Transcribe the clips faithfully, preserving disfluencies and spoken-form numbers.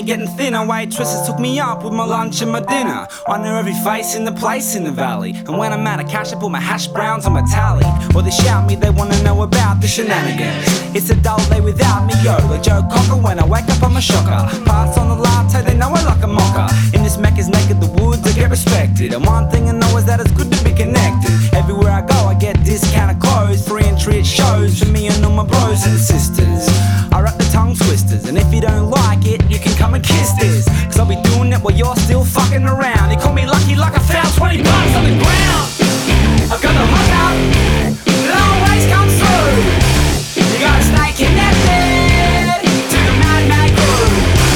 me getting thinner. Waitresses took me up with my lunch and my dinner. I knew every face in the place in the valley, and when I'm out of cash I put my hash browns on my tally. Or they shout me, they wanna know about the shenanigans. It's a dull day without me, yo, like Joe Cocker. When I wake up I'm a shocker. Pass on the latte, they know I like a mocha. In this Mecca's naked, the woods I get respected, and one thing I know is that it's good to be connected. Everywhere I go I get discounted clothes, free entry at shows for me and all my bros and sisters. I rap the tongue twisters, and if you don't like it, you can come and kiss this, cause I'll be doing it while you're still fucking around. You call me lucky like I found twenty bucks on the ground. I've got the hook up, it always comes through. You gotta stay connected to the mad, mad crew.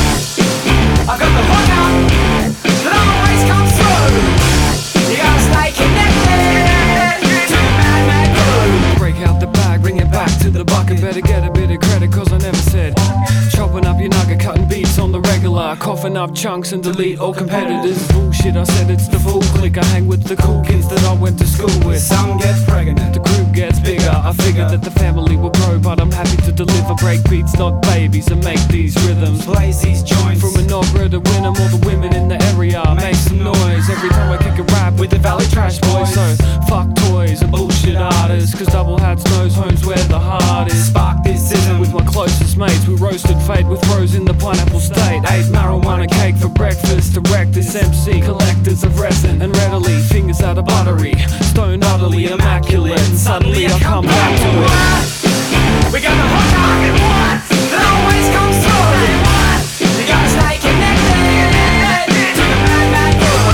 I've got the hook up, it always comes through. You gotta stay connected to the mad, mad crew. Break out the bag, bring it back to the bucket. Better get a bit of credit cause I never said. Chopping up your nugget, cutting beats on the regular, coughing up chunks and delete all competitors. Bullshit, I said it's the full clique. I hang with the cool kids that I went to school with. Some get pregnant, The group gets bigger. I figured that the family will grow, but I'm happy to deliver break beats, not babies, and make these rhythms. plays these joints From an opera to Wynnum, all the women in the area make some noise every time I kick a rap with the Valley Trash Boys. So fuck toys and bullshit artists, cause double hats knows home's where the heart is. spark this ism With my closest mates, we roasted fade with throws in the pineapple state. Ate marijuana cake for breakfast to wreck this M C. Collectors of resin and readily, fingers out of buttery, stone utterly immaculate. And suddenly I come back to it. We got the hook up at once, it always comes through. You gotta stay connected to the mad, mad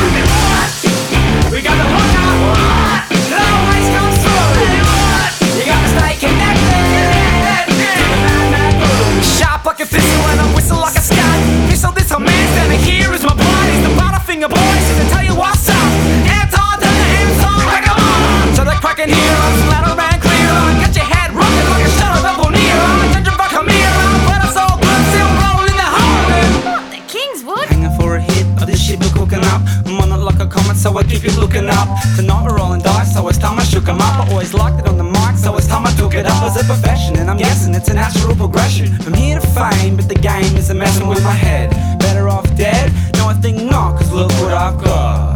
crew. We got the hook up, it always comes through. You gotta stay connected to the mad, mad crew. Sharp like a thistle and I whistle like a scat. Pistol this whole man standing here is my blood. He's the Butterfinger boys, to tell you what's up. Anton to the Amazon, like a on. So they're cracking here, I'm splatter and clear. Got your head rocking like a shuttle up on near. Ginger fuck come here, but it's all good, still rolling in the hole. The Kingswood? Hanging for a hit of this shit we're cooking up. I'm on it like a comet, so I keep you looking up. Tonight we're rolling dice, so it's time I shook 'em up. I always liked it on the mic, so it's time I took it up as a profession. And I'm guessing it's a natural progression from here to fame, but the game is a messing with my head. Better off dead? No, I think not, cause look what I've got.